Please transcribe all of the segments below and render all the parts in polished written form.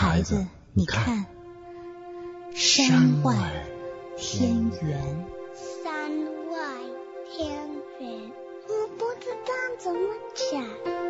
孩子，你看，山外天圆。 山外天圆，我不知道怎么讲。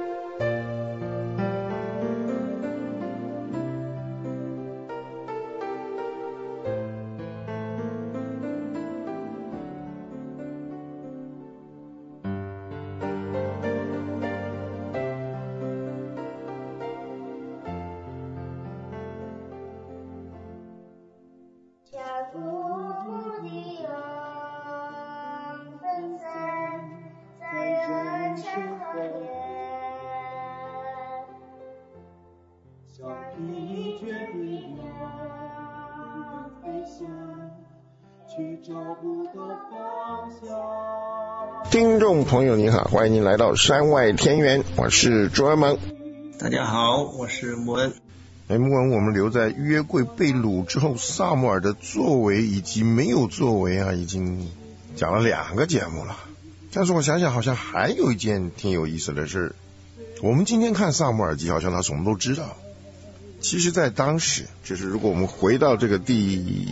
听众朋友您好，欢迎您来到山外天圆，我是卓尔蒙。 大家好，我是穆恩。 穆恩，我们留在约柜被掳之后，撒母耳的作为以及没有作为啊，已经讲了2个节目了。但是我想想，好像还有一件挺有意思的事。我们今天看撒母耳记，好像他什么都知道。其实在当时，就是如果我们回到这个第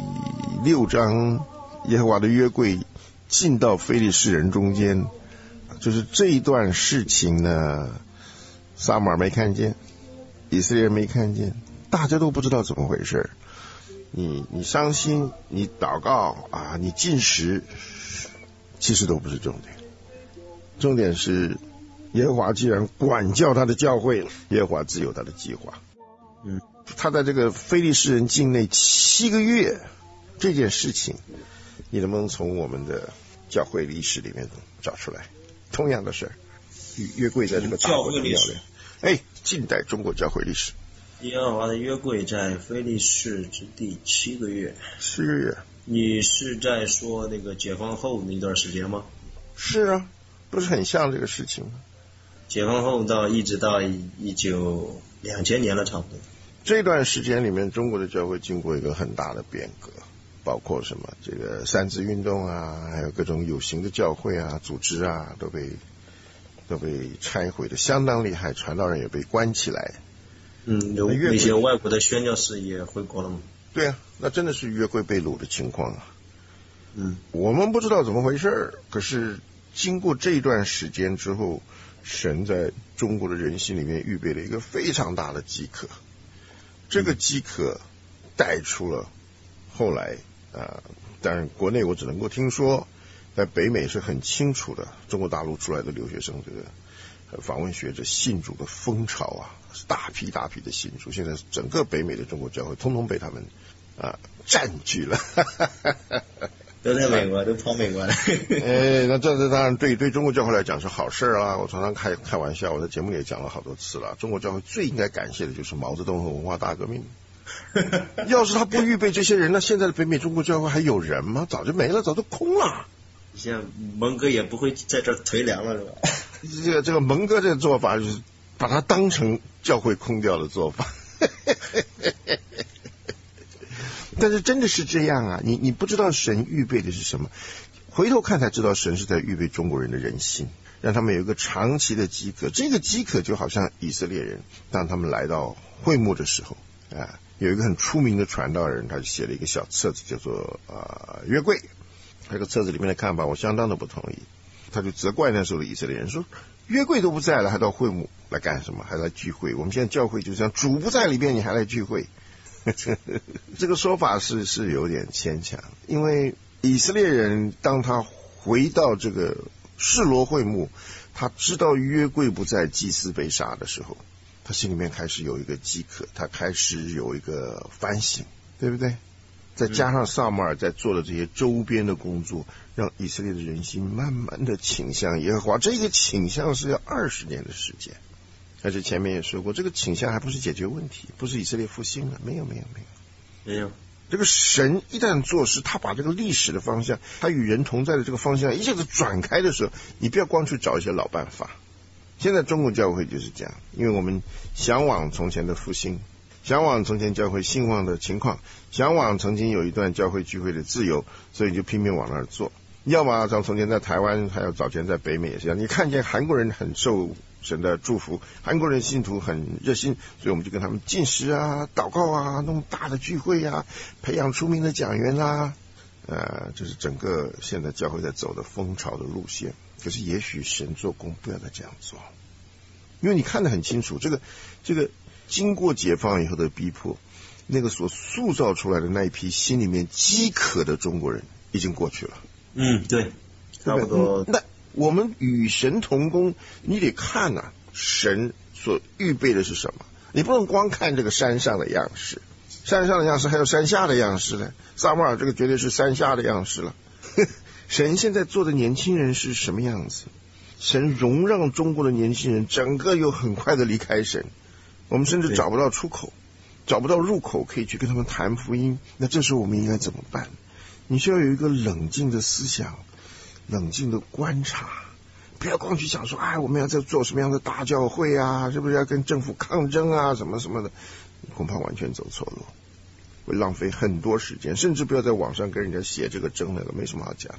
6章，耶和华的约柜进到非利士人中间，就是这一段事情呢，撒母耳没看见，以色列人没看见，大家都不知道怎么回事。你伤心，你祷告啊，你禁食，其实都不是重点。重点是耶和华既然管教他的教会，耶和华自有他的计划。他在这个非利士人境内7个月这件事情，你能不能从我们的教会历史里面找出来？同样的事儿，约柜在这个教会历史，近代中国教会历史， 耶和华的约柜在非利士之地7个月。 7个月， 你是在说那个解放后那段时间吗？ 是啊，不是很像这个事情吗？ 解放后一直到2000年了，差不多。 这段时间里面，中国的教会经过一个很大的变革，包括什么这个三自运动啊，还有各种有形的教会啊、组织啊，都被拆毁的相当厉害，传道人也被关起来。 有那些外国的宣教士也回国了吗？ 对啊，那真的是约柜被掳的情况啊。我们不知道怎么回事，可是经过这一段时间之后，神在中国的人心里面预备了一个非常大的饥渴。这个饥渴带出了后来当然国内我只能够听说，在北美是很清楚的，中国大陆出来的留学生这个访问学者信主的风潮啊，是大批大批的信主，现在整个北美的中国教会通通被他们占据了都在美国，都跑美国了那这当然对中国教会来讲是好事啊！我常常开玩笑，我在节目里也讲了好多次了。中国教会最应该感谢的就是毛泽东和文化大革命。要是他不预备这些人，那现在的北美中国教会还有人吗？早就没了，早就空了。 像蒙哥也不会在这推凉了，是吧？ 这个蒙哥这个做法就是把它当成教会空掉的做法。但是真的是这样啊，你不知道神预备的是什么，回头看才知道神是在预备中国人的人心，让他们有一个长期的饥渴。这个饥渴就好像以色列人当他们来到会幕的时候有一个很出名的传道人，他就写了一个小册子叫做约柜。这个册子里面的看法我相当的不同意，他就责怪那时候的以色列人说，约柜都不在了还到会幕来干什么，还来聚会？我们现在教会就这样，主不在里边你还来聚会这个说法是有点牵强，因为以色列人当他回到这个示罗会幕，他知道约柜不在，祭司被杀的时候，他心里面开始有一个饥渴，他开始有一个反省，对不对？再加上撒母耳在做的这些周边的工作，让以色列的人心慢慢的倾向耶和华。这个倾向是要20年的时间，而且前面也说过，这个倾向还不是解决问题，不是以色列复兴了，没有。这个神一旦做事，他把这个历史的方向，他与人同在的这个方向一下子转开的时候，你不要光去找一些老办法。现在中国教会就是这样，因为我们向往从前的复兴，向往从前教会兴旺的情况，向往曾经有一段教会聚会的自由，所以就拼命往那儿做。要么像从前在台湾，还有早前在北美也是一样，你看见韩国人很受神的祝福。韩国人信徒很热心，所以我们就跟他们禁食啊、祷告啊、弄大的聚会啊，培养出名的讲员啊。这是整个现在教会在走的风潮的路线。可是也许神做工不要再这样做，因为你看得很清楚，这个经过解放以后的逼迫，那个所塑造出来的那一批心里面饥渴的中国人已经过去了。 对，差不多。 那我们与神同工，你得看啊，神所预备的是什么？你不能光看这个山上的样式，山上的样式还有山下的样式呢。撒母耳这个绝对是山下的样式了。神现在做的年轻人是什么样子？神容让中国的年轻人整个又很快的离开神，我们甚至找不到出口，找不到入口可以去跟他们谈福音。那这时候我们应该怎么办？你需要有一个冷静的思想，冷静的观察，不要光去想说我们要在做什么样的大教会啊，是不是要跟政府抗争啊，什么什么的，恐怕完全走错路，会浪费很多时间，甚至不要在网上跟人家写这个争那个，没什么好讲。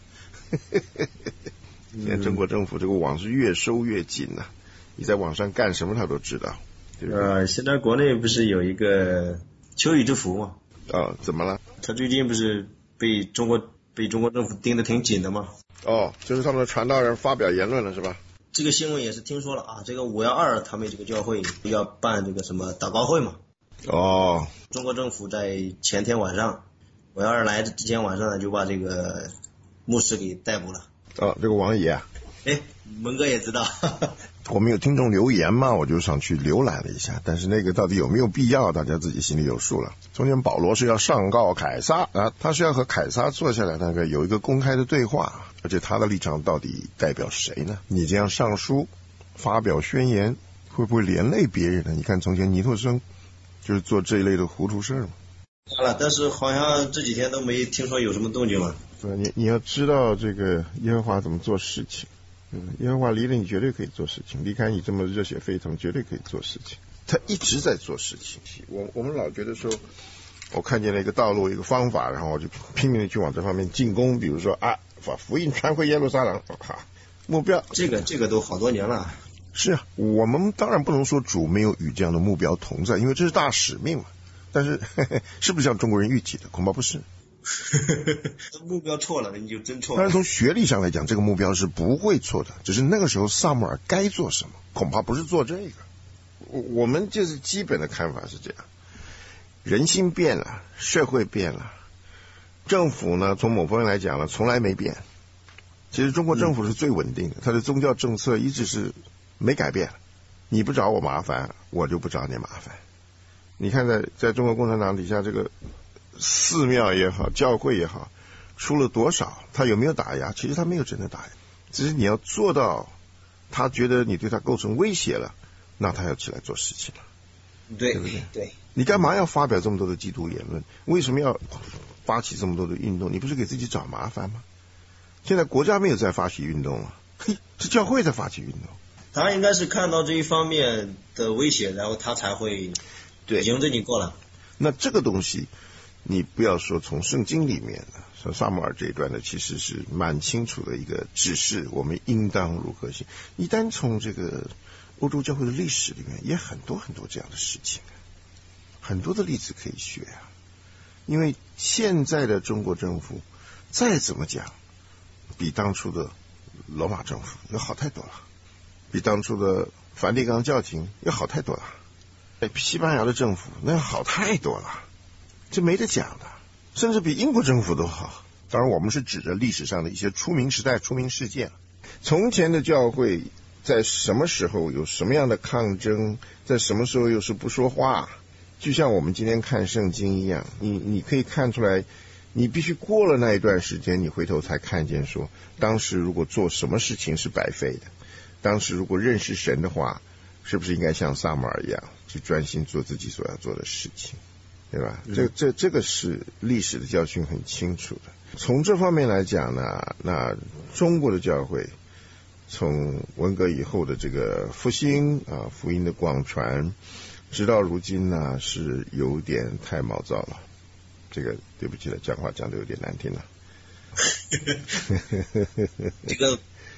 现在中国政府这个网是越收越紧啊，你在网上干什么他都知道，对不对？ 现在国内不是有一个秋雨之福吗？ 怎么了？ 他最近不是被中国政府盯得挺紧的吗？ 就是他们的传道人发表言论了是吧？ 这个新闻也是听说了啊，这个512他们这个教会要办这个什么祷告会嘛。中国政府在前天晚上512来之前晚上呢，就把这个牧师给逮捕了。 这个王爷啊， 文哥也知道。 我们有听众留言嘛，我就上去浏览了一下，但是那个到底有没有必要，大家自己心里有数了。中间保罗是要上告凯撒啊，他是要和凯撒坐下来那个有一个公开的对话，而且他的立场到底代表谁呢？你这样上书发表宣言，会不会连累别人呢？你看从前尼托生就是做这一类的糊涂事嘛。 但是好像这几天都没听说有什么动静了。 你要知道这个耶和华怎么做事情。耶和华离了你绝对可以做事情，离开你这么热血沸腾绝对可以做事情，他一直在做事情。我们老觉得说我看见了一个道路一个方法，然后我就拼命的去往这方面进攻，比如说把福音传回耶路撒冷，目标这个都好多年了。 是啊，我们当然不能说主没有与这样的目标同在，因为这是大使命嘛。但是是不是像中国人预期的？恐怕不是。 目标错了，你就真错了。 当然从学历上来讲，这个目标是不会错的，只是那个时候撒母耳该做什么，恐怕不是做这个。我们就是基本的看法是这样，人心变了，社会变了，政府呢从某方面来讲呢从来没变。其实中国政府是最稳定的，它的宗教政策一直是没改变，你不找我麻烦，我就不找你麻烦。你看在中国共产党底下，这个寺庙也好，教会也好，出了多少，他有没有打压？其实他没有真的打压，只是你要做到他觉得你对他构成威胁了，那他要起来做事情了。 对不对？ 对， 你干嘛要发表这么多的基督言论？为什么要发起这么多的运动？你不是给自己找麻烦吗？现在国家没有在发起运动了，是教会在发起运动。 他应该是看到这一方面的威胁，然后他才会迎着你过来。 那这个东西你不要说从圣经里面的，说撒母耳这一段的其实是蛮清楚的一个指示，我们应当如何行。一旦从这个欧洲教会的历史里面也很多很多这样的事情，很多的例子可以学啊。因为现在的中国政府再怎么讲比当初的罗马政府要好太多了，比当初的梵蒂冈教廷要好太多了，西班牙的政府那要好太多了，这没得讲的，甚至比英国政府都好。当然我们是指着历史上的一些出名时代出名事件，从前的教会在什么时候有什么样的抗争，在什么时候又是不说话，就像我们今天看圣经一样，你可以看出来，你必须过了那一段时间，你回头才看见说，当时如果做什么事情是白费的，当时如果认识神的话，是不是应该像撒母耳一样去专心做自己所要做的事情，对吧？这个是历史的教训很清楚的。从这方面来讲呢，那中国的教会从文革以后的这个复兴啊，福音的广传，直到如今呢是有点太毛躁了。这个对不起了，讲话讲得有点难听了。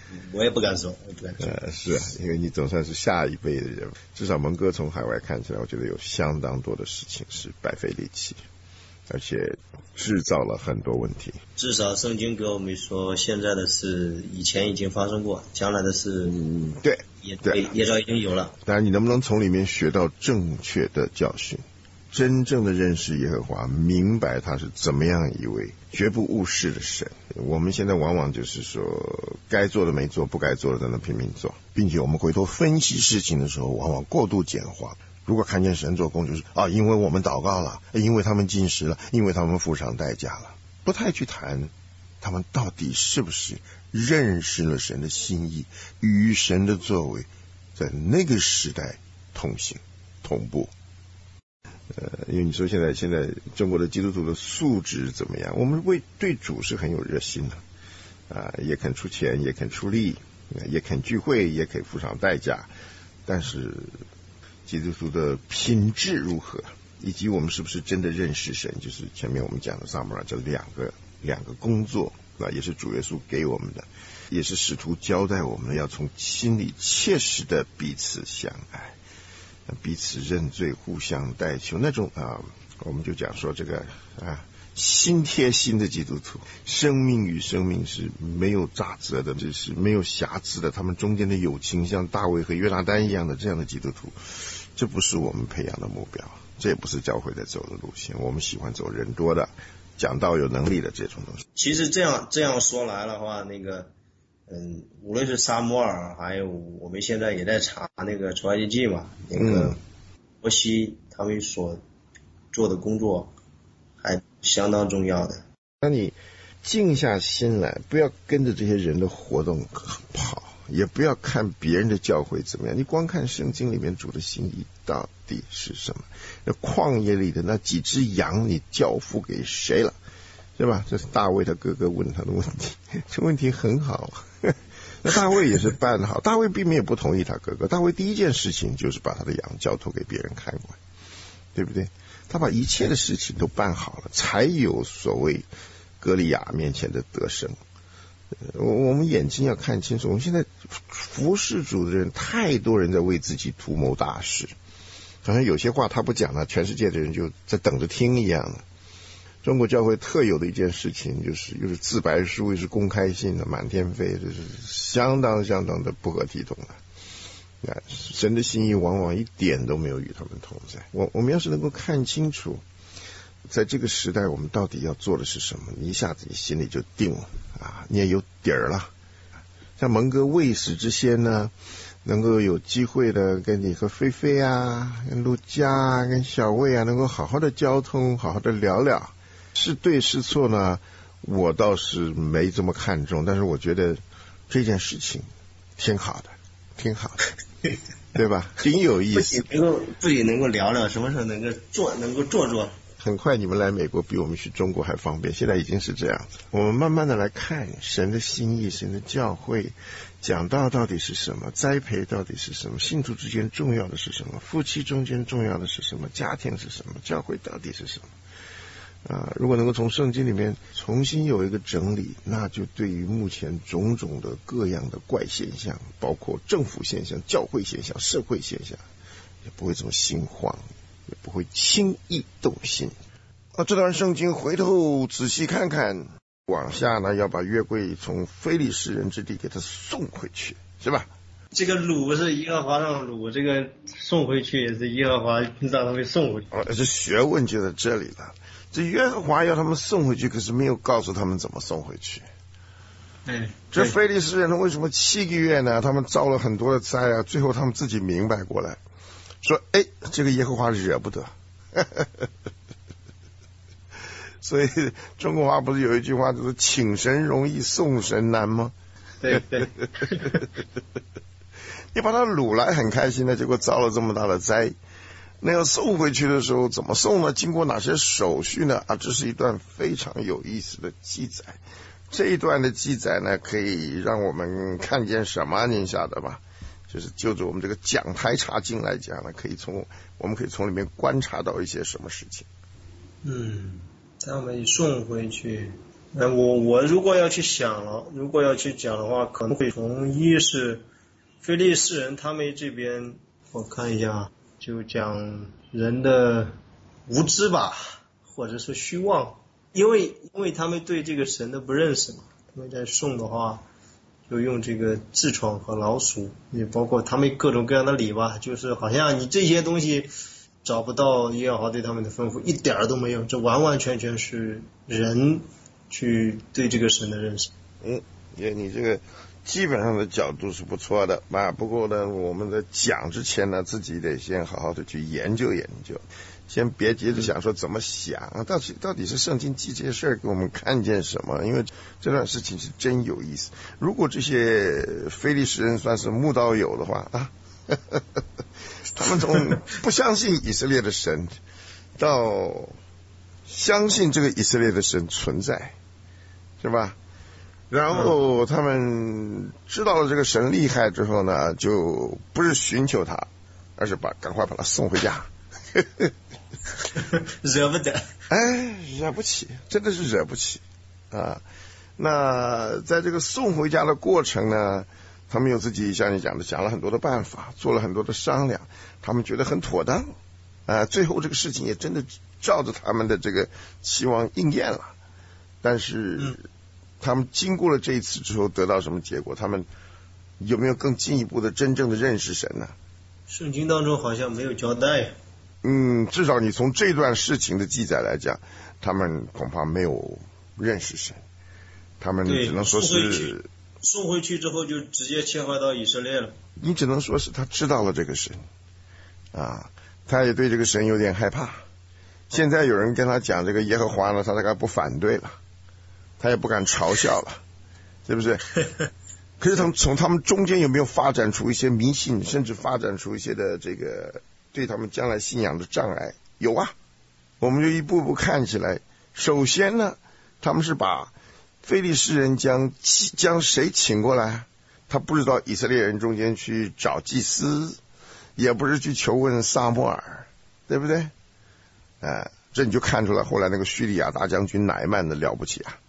我也不敢说。 是啊，因为你总算是下一辈的人，至少蒙哥从海外看起来，我觉得有相当多的事情是白费力气，而且制造了很多问题。 至少圣经给我们说，现在的事以前已经发生过，将来的事， 对， 也早已经有了。 当然，你能不能从里面学到正确的教训？真正的认识耶和华，明白他是怎么样一位绝不误事的神。我们现在往往就是说，该做的没做，不该做的在那拼命做，并且我们回头分析事情的时候，往往过度简化。如果看见神做工，就是因为我们祷告了，因为他们禁食了，因为他们付上代价了，不太去谈他们到底是不是认识了神的心意，与神的作为在那个时代同行同步。因为你说现在中国的基督徒的素质怎么样？我们对主是很有热心的，也肯出钱，也肯出力，也肯聚会，也可以付上代价。但是基督徒的品质如何，以及我们是不是真的认识神，就是前面我们讲的撒母耳这两个工作，也是主耶稣给我们的，也是使徒交代我们要从心里切实的彼此相爱。彼此认罪，互相代求，那种我们就讲说这个心贴心的基督徒，生命与生命是没有渣滓的，这是没有瑕疵的，他们中间的友情像大卫和约拿单一样的这样的基督徒，这不是我们培养的目标，这也不是教会在走的路线。我们喜欢走人多的，讲道有能力的这种东西。 其实这样说来的话，那个无论是撒母耳，还有我们现在也在查那个出埃及记嘛，那个摩西他们所做的工作还相当重要的。 那你静下心来，不要跟着这些人的活动跑，也不要看别人的教会怎么样，你光看圣经里面主的心意到底是什么。那旷野里的那几只羊你交付给谁了，是吧？这是大卫他哥哥问他的问题，这问题很好。那大卫也是办得好，大卫并没有不同意他哥哥，大卫第一件事情就是把他的羊交托给别人看管，对不对？他把一切的事情都办好了，才有所谓歌利亚面前的得胜。我们眼睛要看清楚，我们现在服侍主的人，太多人在为自己图谋大事，好像有些话他不讲了，全世界的人就在等着听一样的。中国教会特有的一件事情就是又是自白书，又是公开信的，满天飞，这是相当的不合体统的。神的心意往往一点都没有与他们同在。我们要是能够看清楚在这个时代我们到底要做的是什么，你一下子你心里就定了你也有底儿了。像蒙哥未死之先呢，能够有机会的跟你和菲菲跟陆佳跟小魏能够好好的交通，好好的聊聊，是对是错呢，我倒是没这么看重，但是我觉得这件事情挺好的，对吧？挺有意思。 不仅能够聊聊，什么时候能够做。 很快你们来美国比我们去中国还方便，现在已经是这样子。我们慢慢的来看神的心意，神的教会讲道到底是什么，栽培到底是什么，信徒之间重要的是什么，夫妻中间重要的是什么，家庭是什么，教会到底是什么。如果能够从圣经里面重新有一个整理，那就对于目前种种的各样的怪现象，包括政府现象、教会现象、社会现象，也不会这么心慌，也不会轻易动心。这段圣经回头仔细看看，往下呢要把约柜从非利士人之地给他送回去，是吧？ 这个掳是耶和华让掳，这个送回去也是耶和华让他们送回去。 这学问就在这里了。这耶和华要他们送回去，可是没有告诉他们怎么送回去。这非利士人为什么7个月呢？他们遭了很多的灾最后他们自己明白过来，说这个耶和华惹不得。所以中国话不是有一句话就是请神容易送神难吗？ 对。 你把他掳来很开心的，结果遭了这么大的灾。那要送回去的时候怎么送呢？经过哪些手续呢？这是一段非常有意思的记载。这一段的记载呢，可以让我们看见什么？您晓得吧？就是就着我们这个讲台查经来讲呢，我们可以从里面观察到一些什么事情。 他们送回去， 我如果要去讲的话，可能会从一是非利士人他们这边，我看一下，就讲人的无知吧，或者说虚妄，因为他们对这个神的不认识嘛，他们在送的话就用这个痔疮和老鼠，也包括他们各种各样的礼吧，就是好像你这些东西找不到耶和华对他们的吩咐，一点儿都没有，这完完全全是人去对这个神的认识。 你这个基本上的角度是不错的啊，不过呢，我们在讲之前呢，自己得先好好的去研究研究，先别急着想说怎么想，到底是圣经记这些事儿给我们看见什么？因为这段事情是真有意思。如果这些非利士人算是慕道友的话啊，他们从不相信以色列的神，到相信这个以色列的神存在，是吧？然后他们知道了这个神厉害之后呢，就不是寻求他，而是赶快把他送回家。 惹不得， 惹不起，真的是惹不起啊！那在这个送回家的过程呢，他们有自己像你讲的想了很多的办法，做了很多的商量，他们觉得很妥当最后这个事情也真的照着他们的这个期望应验了。但是他们经过了这一次之后得到什么结果？他们有没有更进一步的真正的认识神呢？ 圣经当中好像没有交代。 至少你从这段事情的记载来讲，他们恐怕没有认识神，他们只能说是送回去之后就直接切换到以色列了。 你只能说是他知道了这个神他也对这个神有点害怕。现在有人跟他讲这个耶和华呢，他大概不反对了，他也不敢嘲笑了，是不是？可是从他们中间有没有发展出一些迷信，甚至发展出一些的这个对他们将来信仰的障碍？有啊，我们就一步步看起来。首先呢，他们是把非利士人将谁请过来？他不是到以色列人中间去找祭司，也不是去求问撒母耳，对不对？这你就看出来后来那个叙利亚大将军乃曼的了不起啊！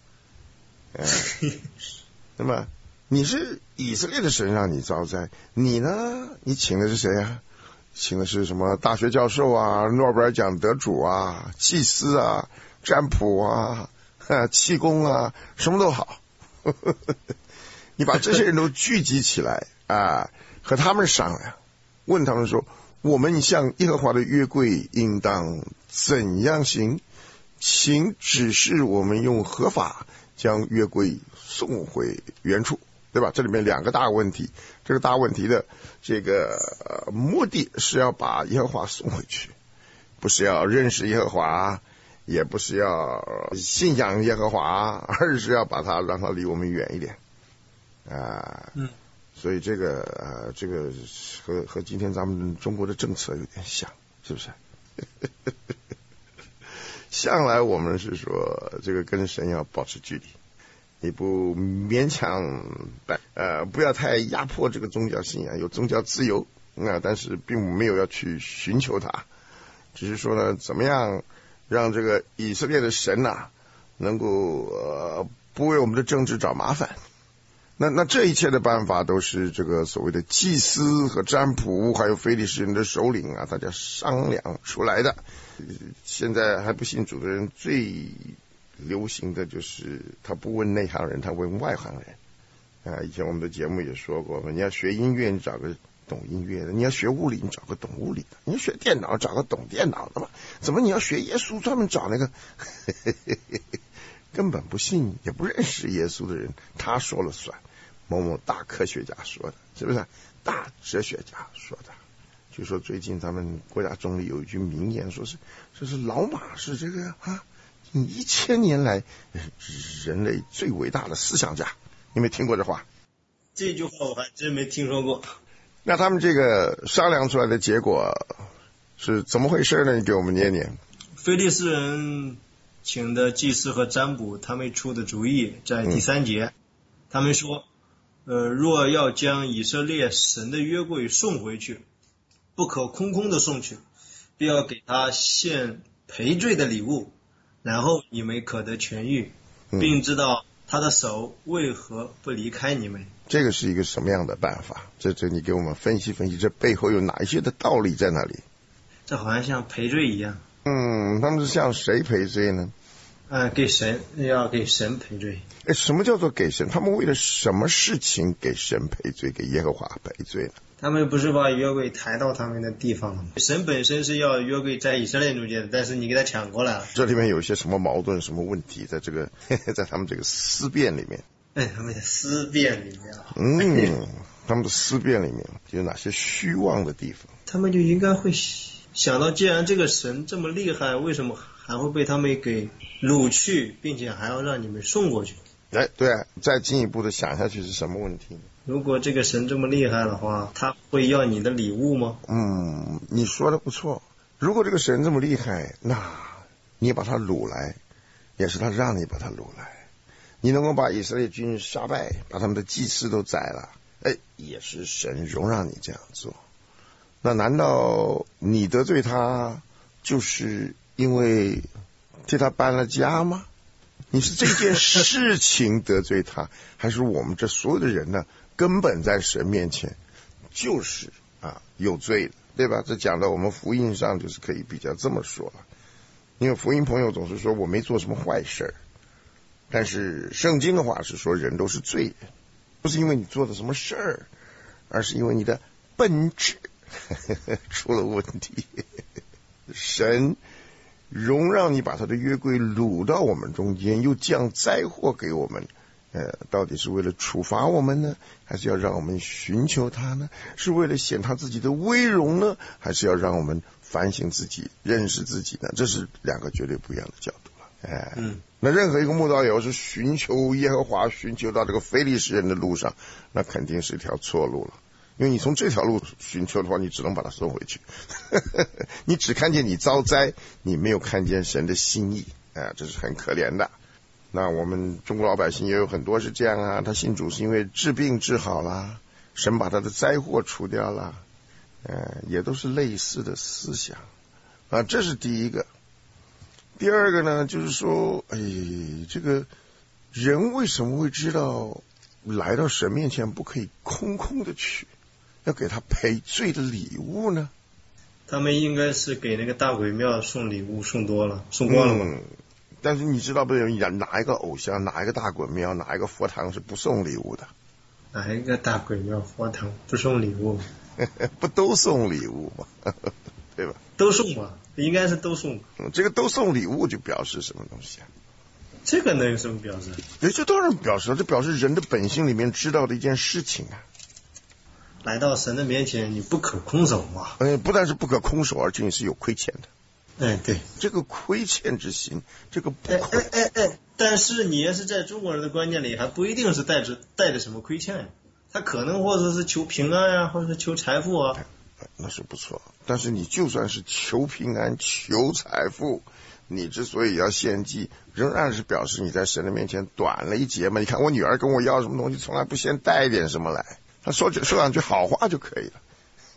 那么你是以色列的神让你遭灾，你呢？你请的是谁啊？请的是什么大学教授啊、诺贝尔奖得主啊、祭司啊、占卜啊、气功啊，什么都好。你把这些人都聚集起来和他们商量，问他们说：我们向耶和华的约柜应当怎样行？请指示我们用合法将约柜送回原处，对吧？这里面两个大问题，这个大问题的这个目的是要把耶和华送回去，不是要认识耶和华，也不是要信仰耶和华，而是要把他让他离我们远一点所以这个和今天咱们中国的政策有点像，是不是？向来我们是说这个跟神要保持距离，你不勉强不要太压迫这个宗教信仰，有宗教自由但是并没有要去寻求它，只是说呢，怎么样让这个以色列的神能够不为我们的政治找麻烦。那这一切的办法都是这个所谓的祭司和占卜还有非利士人的首领大家商量出来的。现在还不信主的人最流行的就是他不问内行人，他问外行人以前我们的节目也说过，你要学音乐你找个懂音乐的，你要学物理你找个懂物理的，你要学电脑找个懂电脑的嘛，怎么你要学耶稣专门找那个根本不信也不认识耶稣的人，他说了算，某某大科学家说的，是不是？大哲学家说的。据说最近咱们国家总理有一句名言，说是老马是这个1000年来人类最伟大的思想家，你没听过这话？ 这句话我还真没听说过。 那他们这个商量出来的结果是怎么回事呢？你给我们念念。 非利士人请的祭司和占卜，他们出的主意在第3节，他们说若要将以色列神的约柜送回去，不可空空的送去，必要给他献赔罪的礼物，然后你们可得痊愈。 并知道他的手为何不离开你们。 这个是一个什么样的办法？这你给我们分析分析，这背后有哪一些的道理在那里？ 这好像像赔罪一样。 他们是向谁赔罪呢？ 给神，要给神赔罪。 什么叫做给神？他们为了什么事情给神赔罪，给耶和华赔罪呢？ 他们不是把约柜抬到他们的地方了吗？神本身是要约柜在以色列中间的，但是你给他抢过来了。 这里面有些什么矛盾、什么问题，在这个在他们这个思辨里面。 他们的思辨里面。 他们的思辨里面有哪些虚妄的地方？ 他们就应该会想到，既然这个神这么厉害，为什么还会被他们给掳去，并且还要让你们送过去？ 对啊，再进一步的想下去是什么问题呢？ 如果这个神这么厉害的话，他会要你的礼物吗？ 你说的不错。如果这个神这么厉害，那你把他掳来，也是他让你把他掳来。你能够把以色列军杀败，把他们的祭司都宰了，也是神容让你这样做。那难道你得罪他，就是因为替他搬了家吗？你是这件事情得罪他，还是我们这所有的人呢？根本在神面前就是有罪的，对吧？这讲到我们福音上就是可以比较这么说了。因为福音朋友总是说我没做什么坏事，但是圣经的话是说人都是罪人，不是因为你做的什么事儿，而是因为你的本质出了问题。神容让你把他的约柜掳到我们中间，又降灾祸给我们，到底是为了处罚我们呢，还是要让我们寻求他呢？是为了显他自己的威荣呢，还是要让我们反省自己、认识自己呢？这是两个绝对不一样的角度了。那任何一个慕道友是寻求耶和华，寻求到这个非利士人的路上，那肯定是一条错路了。因为你从这条路寻求的话，你只能把它送回去。你只看见你遭灾，你没有看见神的心意，这是很可怜的。那我们中国老百姓也有很多是这样啊，他信主是因为治病治好了，神把他的灾祸除掉了，也都是类似的思想这是第一个。第二个呢，就是说，这个人为什么会知道来到神面前不可以空空的去，要给他赔罪的礼物呢？ 他们应该是给那个大鬼庙送礼物送多了，送光了吧？ 但是你知道不？哪一个偶像，哪一个大鬼庙，哪一个佛堂是不送礼物的？ 哪一个大鬼庙佛堂不送礼物？ 不都送礼物吗？对吧？ 都送吧，应该是都送。 这个都送礼物就表示什么东西啊？ 这个能有什么表示？ 这当然表示了，这表示人的本性里面知道的一件事情啊。 来到神的面前，你不可空手嘛。 不但是不可空手，而且你是有亏欠的。 对， 这个亏欠之心，这个不但是你要是在中国人的观念里，还不一定是带着什么亏欠，他可能或者是求平安啊，或者是求财富啊。 那是不错，但是你就算是求平安、求财富，你之所以要献祭，仍然是表示你在神的面前短了一截嘛。你看我女儿跟我要什么东西，从来不先带一点什么来，她说两句好话就可以了。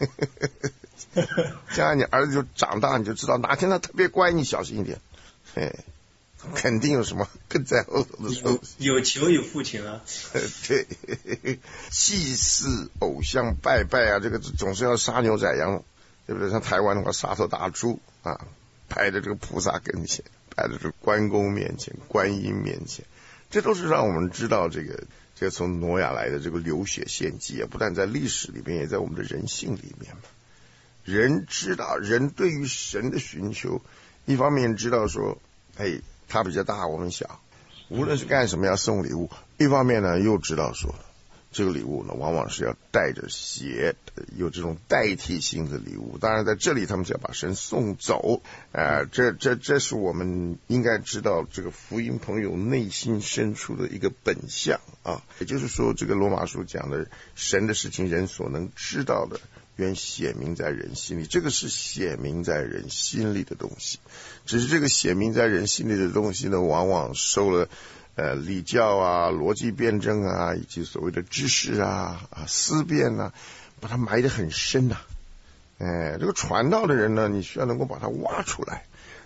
这样你儿子就长大，你就知道哪天他特别乖，你小心一点。肯定有什么更在后头的东西。 有求有父情啊。 对，祭祀偶像拜拜啊，这个总是要杀牛宰羊，对不对？像台湾的话，杀头大猪摆在这个菩萨跟前，摆在这个关公面前、观音面前，这都是让我们知道这个从挪亚来的这个流血献祭不但在历史里面，也在我们的人性里面嘛。人知道，人对于神的寻求，一方面知道说，他比较大，我们小，无论是干什么要送礼物；一方面呢，又知道说，这个礼物呢，往往是要带着血，有这种代替性的礼物。当然，在这里他们是要把神送走，这是我们应该知道这个福音朋友内心深处的一个本相啊。也就是说，这个罗马书讲的神的事情，人所能知道的，原显明在人心里，这个是显明在人心里的东西。只是这个显明在人心里的东西呢，往往受了礼教啊、逻辑辩证啊，以及所谓的知识思辨把它埋得很深这个传道的人呢，你需要能够把它挖出来，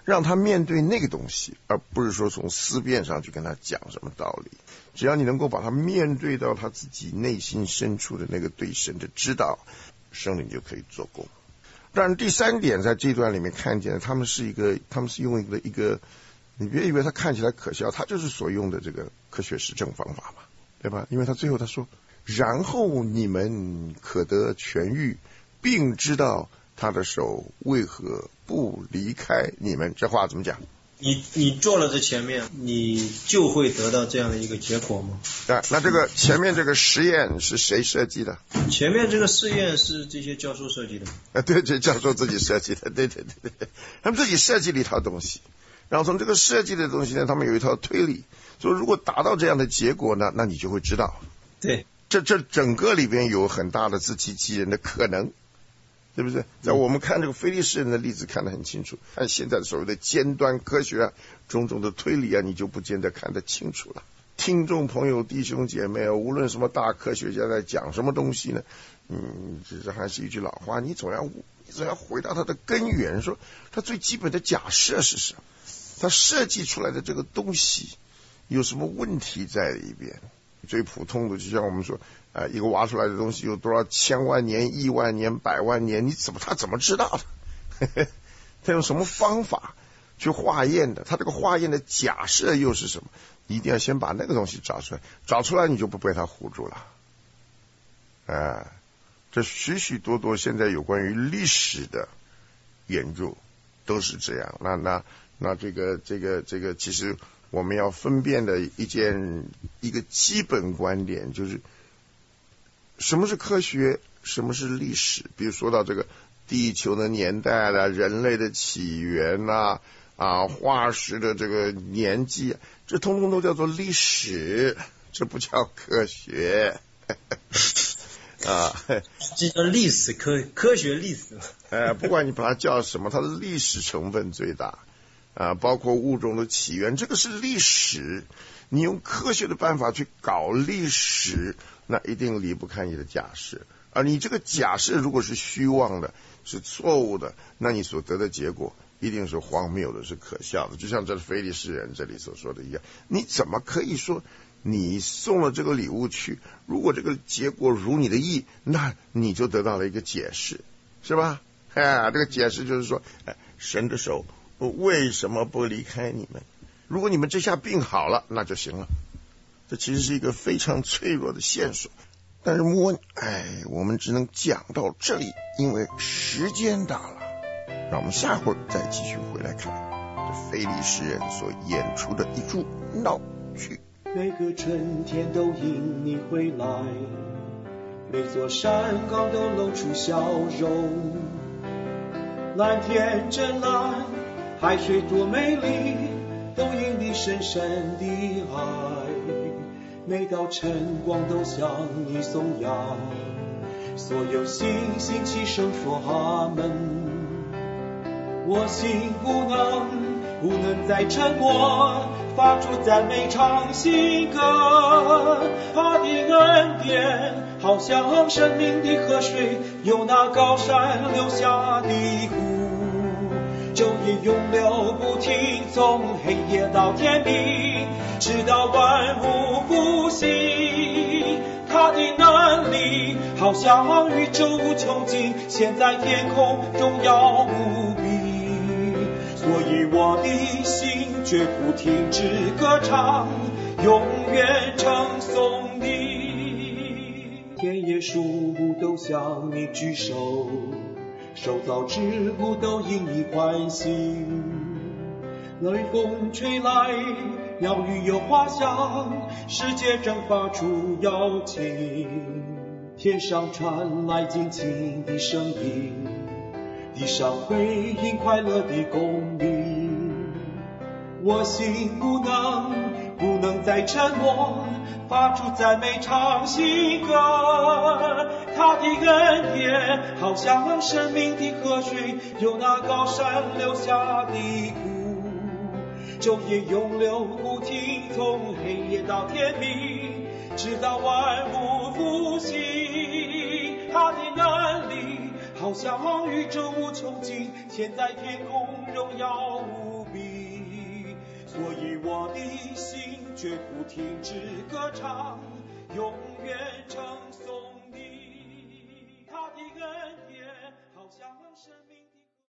让他面对那个东西，而不是说从思辨上去跟他讲什么道理。只要你能够把他面对到他自己内心深处的那个对神的知道，圣灵就可以做工。当然第3点在这段里面看见他们是用一个你别以为他看起来可笑，他就是所用的这个科学实证方法嘛，对吧？因为他最后他说，然后你们可得痊愈，并知道他的手为何不离开你们。这话怎么讲？ 你做了这前面，你就会得到这样的一个结果吗？ 那这个前面这个实验是谁设计的？ 前面这个试验是这些教授设计的。 对，这教授自己设计的，对，他们自己设计了一套东西，然后从这个设计的东西呢，他们有一套推理，说如果达到这样的结果呢，那你就会知道。 对， 这整个里边有很大的自欺欺人的可能。对不对？在我们看这个非利士人的例子看得很清楚，看现在的所谓的尖端科学啊，种种的推理啊，你就不见得看得清楚了。听众朋友弟兄姐妹啊，无论什么大科学家在讲什么东西呢，其实还是一句老话，你总要回到它的根源，说它最基本的假设是什么，它设计出来的这个东西有什么问题在里边。最普通的就像我们说一个挖出来的东西有多少千万年、亿万年、百万年，他怎么知道的？他用什么方法去化验的？他这个化验的假设又是什么？一定要先把那个东西找出来你就不被他唬住了。这许许多多现在有关于历史的研究都是这样。那这个其实我们要分辨的一个基本观点就是什么是科学，什么是历史。比如说到这个地球的年代啦、人类的起源啦、化石的这个年纪，这通通都叫做历史，这不叫科学。 这叫历史科学历史。 不管你把它叫什么，它的历史成分最大。包括物种的起源，这个是历史。你用科学的办法去搞历史，那一定离不开你的假设。而你这个假设如果是虚妄的，是错误的，那你所得的结果一定是荒谬的，是可笑的。就像这非利士人这里所说的一样，你怎么可以说你送了这个礼物去，如果这个结果如你的意，那你就得到了一个解释，是吧？这个解释就是说，神的手为什么不离开你们？如果你们这下病好了，那就行了。这其实是一个非常脆弱的线索，但是我们只能讲到这里，因为时间到了。让我们下会儿再继续回来看这非利士人所演出的一出闹剧。 每个春天都因你回来，每座山岗都露出笑容。蓝天真蓝，海水多美丽，都因你深深的爱。每道晨光都向你颂扬，所有星星齐声说阿门。我心不能再沉默，发出赞美唱新歌。他的恩典好像生命的河水，由那高山流下的湖，昼夜永流不停，从黑夜到天明，直到万物复兴。他的能力好像宇宙无穷尽，现在天空荣耀无比。所以我的心绝不停止歌唱，永远称颂你。田野树木都向你举手，受造之物都因你欢喜。冷风吹来，鸟语有花香，世界正发出邀请。天上传来尽情的声音，地上回应快乐的公鸣。我心不能再沉默，发出赞美唱新歌。他的恩典好像生命的河水，由那高山流下的湖，昼夜永流不停，从黑夜到天明，直到万物复兴。他的能力好好像宇宙无穷尽，现在天空荣耀无比，所以我的心绝不停止歌唱，永远称颂你。他的恩典好像生命。